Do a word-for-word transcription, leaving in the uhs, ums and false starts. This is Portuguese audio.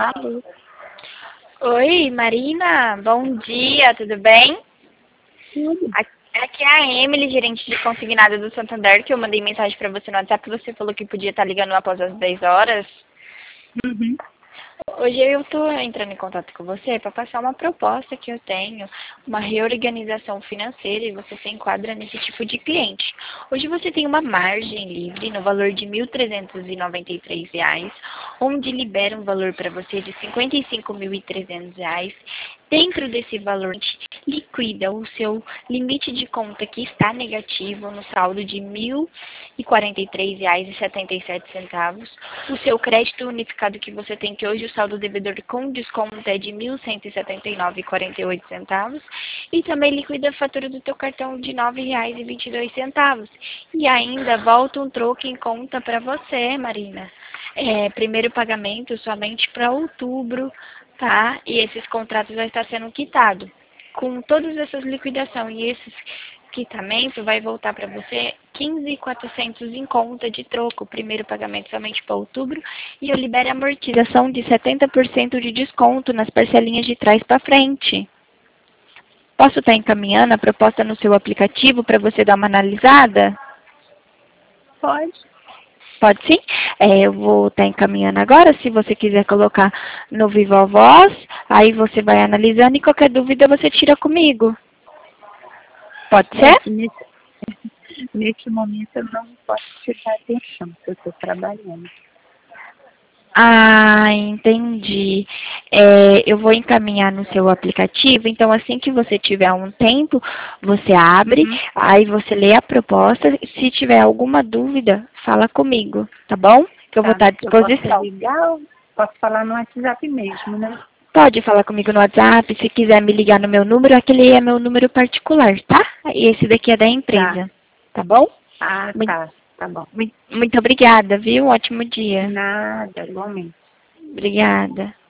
Alô? Oi, Marina, bom dia, tudo bem? Tudo. Aqui é a Emily, gerente de consignado do Santander, que eu mandei mensagem para você no WhatsApp, você falou que podia estar ligando após as dez horas. Uhum. Hoje eu estou entrando em contato com você para passar uma proposta que eu tenho, uma reorganização financeira, e você se enquadra nesse tipo de cliente. Hoje você tem uma margem livre no valor de mil trezentos e noventa e três reais, onde libera um valor para você de cinquenta e cinco mil e trezentos reais. Dentro desse valor, liquida o seu limite de conta que está negativo no saldo de mil e quarenta e três reais e setenta e sete centavos. O seu crédito unificado que você tem, que hoje o saldo devedor com desconto é de mil cento e setenta e nove reais e quarenta e oito centavos. E também liquida a fatura do teu cartão de nove reais e vinte e dois centavos. E ainda volta um troco em conta para você, Marina. É, primeiro pagamento somente para outubro, tá? E esses contratos vai estar sendo quitados. Com todas essas liquidações e esses quitamentos, vai voltar para você quinze mil e quatrocentos em conta de troco. Primeiro pagamento somente para outubro. E eu libero a amortização de setenta por cento de desconto nas parcelinhas de trás para frente. Posso estar encaminhando a proposta no seu aplicativo para você dar uma analisada? Pode. Pode sim? É, eu vou estar encaminhando agora, se você quiser colocar no Viva Voz, aí você vai analisando e qualquer dúvida você tira comigo. Pode ser? É, nesse, nesse momento eu não posso te dar atenção, porque eu estou trabalhando. Ah, entendi. É, eu vou encaminhar no seu aplicativo, então assim que você tiver um tempo, você abre, Uhum. aí você lê a proposta, se tiver alguma dúvida, fala comigo, tá bom? Que eu vou Tá. estar à Eu posso te disposição. ligar ou posso falar no WhatsApp mesmo, né? Pode falar comigo no WhatsApp, se quiser me ligar no meu número, aquele é meu número particular, tá? E esse daqui é da Tá. empresa, tá bom? Ah, Muito, tá. Tá bom. muito obrigada, viu? Um ótimo dia. Nada, igualmente. Obrigada.